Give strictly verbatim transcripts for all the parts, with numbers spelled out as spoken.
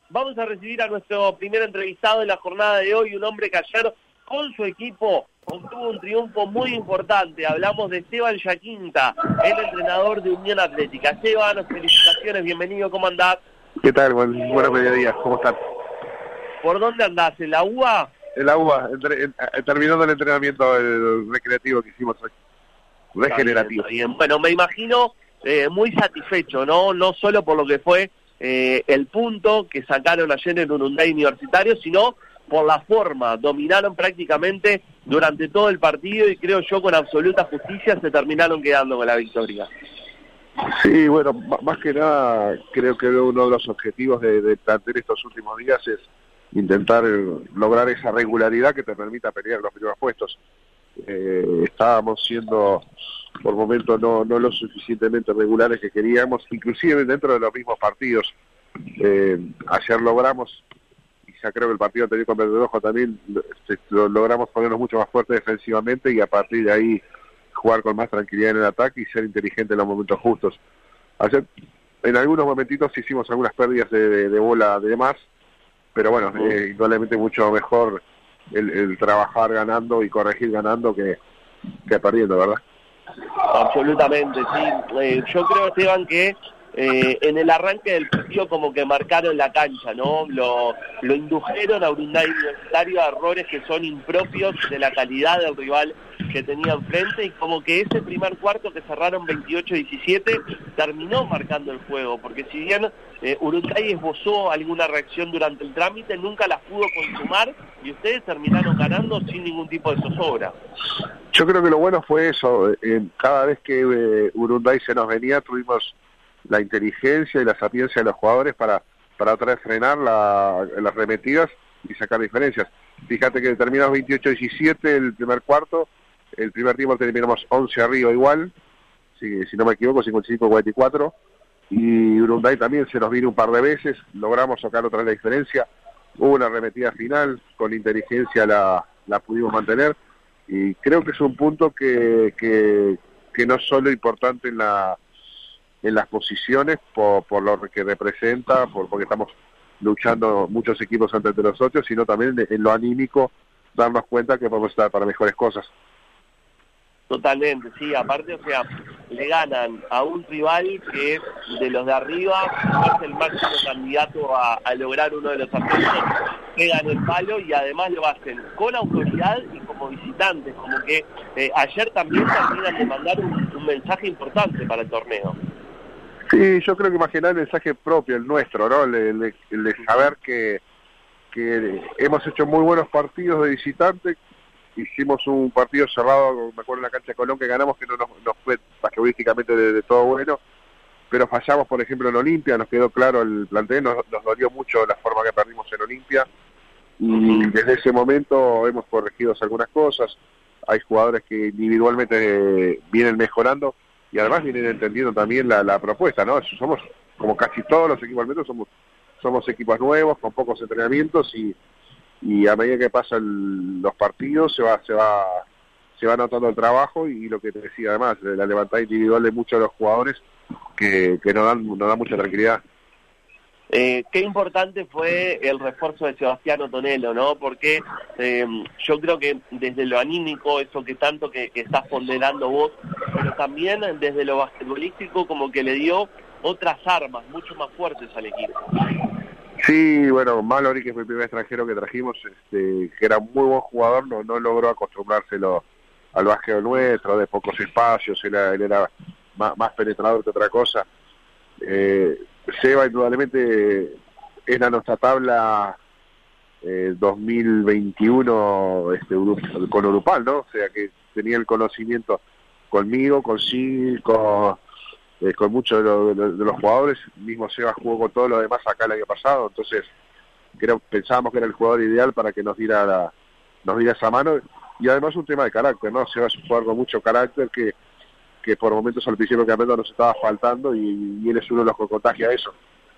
vamos a recibir a nuestro primer entrevistado en la jornada de hoy, un hombre que ayer con su equipo obtuvo un triunfo muy importante. Hablamos de Esteban Yaquinta, el entrenador de Unión Atlética. Esteban, felicitaciones, bienvenido, ¿cómo andás? ¿Qué tal? Buen, buenos mediodías, ¿cómo están? ¿Por dónde andás? ¿En la U A? En la U A, entre, en, terminando el entrenamiento el recreativo que hicimos hoy. Regenerativo. Está bien, está bien. Bueno, me imagino eh, muy satisfecho, ¿no? No solo por lo que fue eh, el punto que sacaron ayer en Urunday Universitario, sino por la forma. Dominaron prácticamente durante todo el partido y creo yo con absoluta justicia se terminaron quedando con la victoria. Sí, bueno, más que nada creo que uno de los objetivos de, de plantear estos últimos días es intentar lograr esa regularidad que te permita pelear los primeros puestos. Eh, estábamos siendo por momentos no, no lo suficientemente regulares que queríamos, inclusive dentro de los mismos partidos. Eh, ayer logramos, y ya creo que el partido anterior con Verde Rojo también lo, logramos ponernos mucho más fuerte defensivamente y a partir de ahí jugar con más tranquilidad en el ataque y ser inteligente en los momentos justos. Ayer en algunos momentitos hicimos algunas pérdidas de, de, de bola de más, pero bueno, eh, indudablemente mucho mejor el, el trabajar ganando y corregir ganando que, que perdiendo, ¿verdad? Absolutamente, sí. Eh, yo creo, Esteban, que eh, en el arranque del partido como que marcaron la cancha, ¿no? Lo, lo indujeron a Urunday Universitario a errores que son impropios de la calidad del rival que tenía enfrente y como que ese primer cuarto que cerraron veintiocho diecisiete terminó marcando el juego, porque si bien eh, Urunday esbozó alguna reacción durante el trámite, nunca las pudo consumar y ustedes terminaron ganando sin ningún tipo de zozobra. Yo creo que lo bueno fue eso, eh, cada vez que eh, Urunday se nos venía tuvimos la inteligencia y la sapiencia de los jugadores para, para otra vez frenar la, las remetidas y sacar diferencias. Fíjate que terminamos veintiocho diecisiete el primer cuarto, el primer tiempo terminamos once arriba igual, si, si no me equivoco, cincuenta y cinco a cuarenta y cuatro, y Urunday también se nos vino un par de veces, logramos sacar otra vez la diferencia, hubo una arremetida final, con inteligencia la, la pudimos mantener, y creo que es un punto que, que, que no es solo importante en la en las posiciones por, por lo que representa, por porque estamos luchando muchos equipos antes de los ocho, sino también en, en lo anímico, darnos cuenta que podemos estar para mejores cosas. Totalmente, sí, aparte, o sea, le ganan a un rival que es de los de arriba, es el máximo candidato a, a lograr uno de los ascensos, pegan el palo y además lo hacen con autoridad y como visitantes, como que eh, ayer también terminan de mandar un, un mensaje importante para el torneo. Sí, yo creo que más que nada el mensaje propio, el nuestro, ¿no? El, el, el de saber que, que hemos hecho muy buenos partidos de visitante. Hicimos un partido cerrado, me acuerdo en la cancha de Colón que ganamos, que no nos, nos fue basquetbolísticamente de, de todo bueno, pero fallamos, por ejemplo, en Olimpia, nos quedó claro el plantel, nos, nos dolió mucho la forma que perdimos en Olimpia, y desde ese momento hemos corregido algunas cosas, hay jugadores que individualmente eh, vienen mejorando, y además vienen entendiendo también la, la propuesta, ¿no? Somos, como casi todos los equipos al menos, somos, somos equipos nuevos, con pocos entrenamientos, y y a medida que pasan los partidos se va se va se va notando el trabajo y lo que te decía además, la levantada individual de muchos de los jugadores que, que nos dan nos da mucha tranquilidad. Eh, qué importante fue el refuerzo de Sebastián Otonelo, ¿no? Porque eh, yo creo que desde lo anímico, eso que tanto que, que estás ponderando vos, pero también desde lo basquetbolístico como que le dio otras armas mucho más fuertes al equipo. Sí, bueno, Mallory, que fue el primer extranjero que trajimos, este, que era un muy buen jugador, no, no logró acostumbrárselo al básquet nuestro, de pocos espacios, él era, él era más, más penetrador que otra cosa. Eh, Seba, indudablemente, era nuestra tabla eh, dos mil veintiuno este, con Urupal, ¿no? O sea, que tenía el conocimiento conmigo, con sí, con... Eh, con muchos de, lo, de, de los jugadores, mismo Seba jugó con todos los demás acá el año pasado, entonces creo, pensábamos que era el jugador ideal para que nos diera la, nos diera esa mano, y además un tema de carácter, ¿no? Seba es un jugador con mucho carácter que, que por momentos al principio del campeonato nos estaba faltando y, y él es uno de los que contagia eso.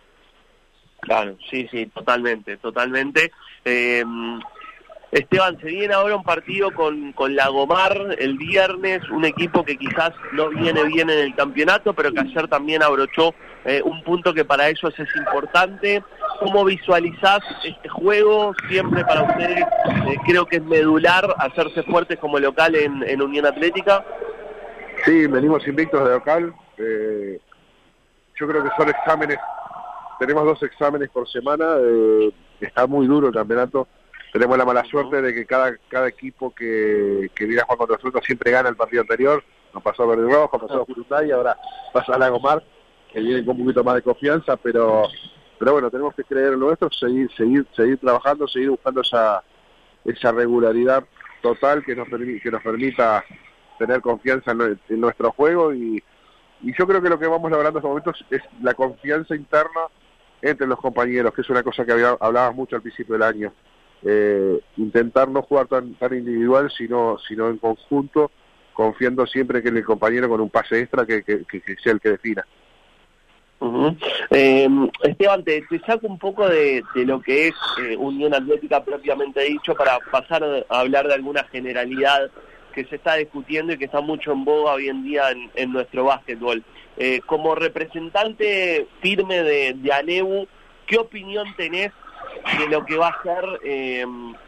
Claro, sí, sí, totalmente, totalmente. Eh, Esteban, se viene ahora un partido con, con Lagomar el viernes, un equipo que quizás no viene bien en el campeonato, pero que ayer también abrochó eh, un punto que para ellos es importante. ¿cómo visualizás este juego? Siempre para ustedes eh, creo que es medular hacerse fuertes como local en, en Unión Atlética. Sí, venimos invictos de local. Eh, yo creo que son exámenes, tenemos dos exámenes por semana, eh, está muy duro el campeonato. Tenemos la mala suerte de que cada cada equipo que, que viene a jugar contra nosotros siempre gana el partido anterior. Nos pasó a Verde Rojo, pasó a Juruntay, ahora pasa a Lagomar, que vienen con un poquito más de confianza, pero pero bueno, tenemos que creer en lo nuestro, seguir seguir seguir trabajando, seguir buscando esa esa regularidad total que nos permi que nos permita tener confianza en, en nuestro juego, y, y yo creo que lo que vamos logrando en estos momentos es la confianza interna entre los compañeros, que es una cosa que había, hablabas mucho al principio del año. Eh, intentar no jugar tan, tan individual, sino, sino en conjunto, confiando siempre que en el compañero con un pase extra que, que, que, que sea el que defina. Uh-huh. eh, Esteban, te, te saco un poco de, de lo que es eh, Unión Atlética propiamente dicho para pasar a hablar de alguna generalidad que se está discutiendo y que está mucho en boga hoy en día en, en nuestro básquetbol. Eh, como representante firme de, de ANEU, ¿qué opinión tenés de lo que va a ser, eh,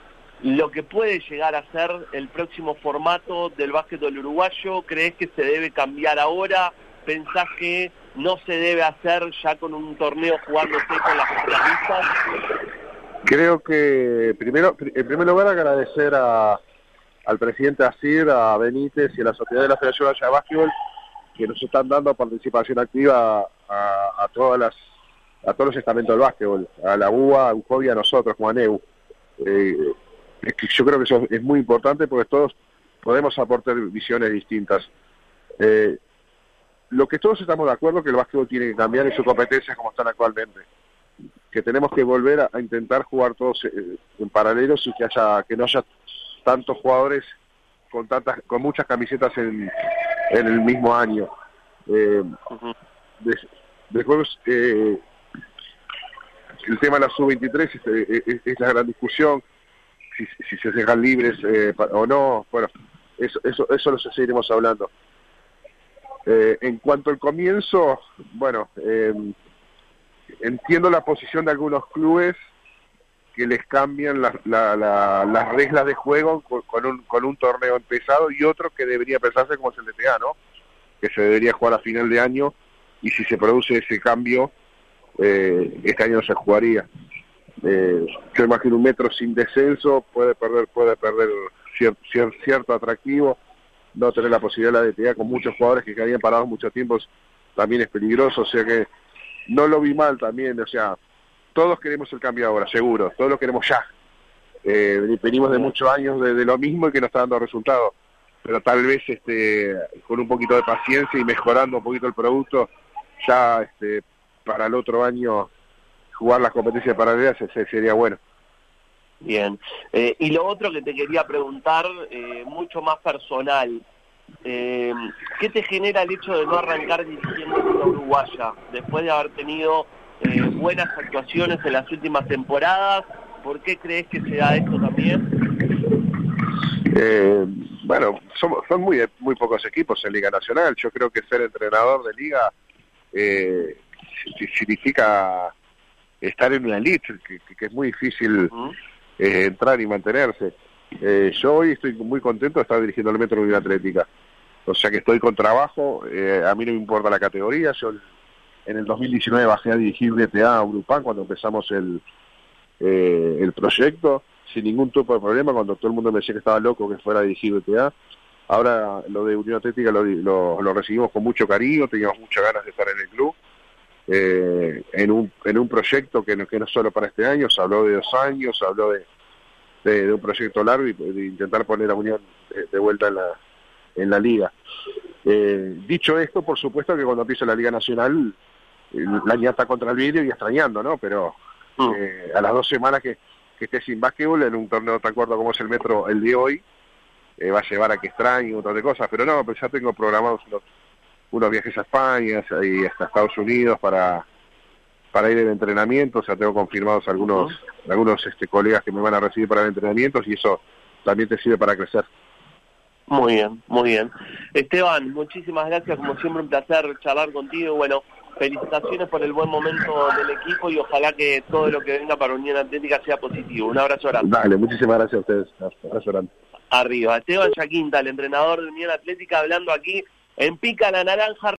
lo que puede llegar a ser el próximo formato del básquetbol uruguayo? ¿Crees que se debe cambiar ahora? ¿Pensás que no se debe hacer ya con un torneo jugándose con las finalistas? Creo que, primero, en primer lugar, agradecer a, al presidente Asir, a Benítez y a la Sociedad de la Federación Uruguaya de Básquetbol, que nos están dando participación activa a, a todas las a todos los estamentos del básquetbol, a la U A, a U J O B y a nosotros como ANEU. Eh, es que yo creo que eso es muy importante porque todos podemos aportar visiones distintas. Eh, lo que todos estamos de acuerdo es que el básquetbol tiene que cambiar en sus competencias como están actualmente, que tenemos que volver a, a intentar jugar todos eh, en paralelos y que haya que no haya tantos jugadores con tantas con muchas camisetas en, en el mismo año. Eh, uh-huh. de, después eh, el tema de la sub veintitrés es, es, es la gran discusión, si, si se dejan libres eh, o no. Bueno, eso eso eso lo seguiremos hablando. Eh, en cuanto al comienzo, bueno, eh, entiendo la posición de algunos clubes que les cambian la, la, la, las reglas de juego con, con, un, con un torneo empezado, y otro que debería pensarse como es el D T A, ¿no? Que se debería jugar a final de año, y si se produce ese cambio, eh, este año no se jugaría. Eh, yo imagino un metro sin descenso puede perder puede perder cier, cier, cierto atractivo. No tener la posibilidad de la D T A con muchos jugadores que quedarían parados mucho tiempo también es peligroso, o sea que no lo vi mal también. O sea, todos queremos el cambio ahora, seguro, todos lo queremos ya. Eh, venimos de muchos años de, de lo mismo y que no está dando resultados, pero tal vez este con un poquito de paciencia y mejorando un poquito el producto, ya este para el otro año jugar las competencias paralelas sería bueno. Bien, eh, y lo otro que te quería preguntar, eh, mucho más personal, eh, ¿qué te genera el hecho de no arrancar dirigiendo una uruguaya? Después de haber tenido eh, buenas actuaciones en las últimas temporadas, ¿por qué crees que se da esto también? Eh, bueno, somos, son muy muy pocos equipos en Liga Nacional. Yo creo que ser entrenador de Liga eh, significa estar en una elite, que, que es muy difícil uh-huh. eh, entrar y mantenerse. Eh, yo hoy estoy muy contento de estar dirigiendo el Metro Unión Atlética, o sea que estoy con trabajo. Eh, a mí no me importa la categoría. Yo en el dos mil diecinueve bajé a dirigir D T A a Urupán cuando empezamos el eh, el proyecto, sin ningún tipo de problema, cuando todo el mundo me decía que estaba loco que fuera a dirigir D T A. Ahora lo de Unión Atlética lo, lo, lo recibimos con mucho cariño, teníamos muchas ganas de estar en el club. Eh, en un en un proyecto que no, que no es solo para este año, se habló de dos años, se habló de, de, de un proyecto largo y de intentar poner a Unión de, de vuelta en la en la liga. Eh, dicho esto, por supuesto que cuando empieza la Liga Nacional, la niña está contra el vidrio y extrañando, ¿no? Pero eh, a las dos semanas que, que esté sin básquetbol en un torneo tan corto como es el Metro el de hoy, eh, va a llevar a que extrañe un montón de cosas, pero no, pues ya tengo programados unos unos viajes a España y hasta Estados Unidos para para ir en entrenamiento. O sea, tengo confirmados algunos uh-huh. algunos este colegas que me van a recibir para entrenamientos, y eso también te sirve para crecer. Muy bien, muy bien. Esteban, muchísimas gracias, como siempre un placer charlar contigo. Bueno, felicitaciones por el buen momento del equipo y ojalá que todo lo que venga para Unión Atlética sea positivo. Un abrazo grande. Dale, muchísimas gracias a ustedes. Un abrazo grande. Arriba, Esteban Yaquinta, el entrenador de Unión Atlética, hablando aquí en Pica la Naranja.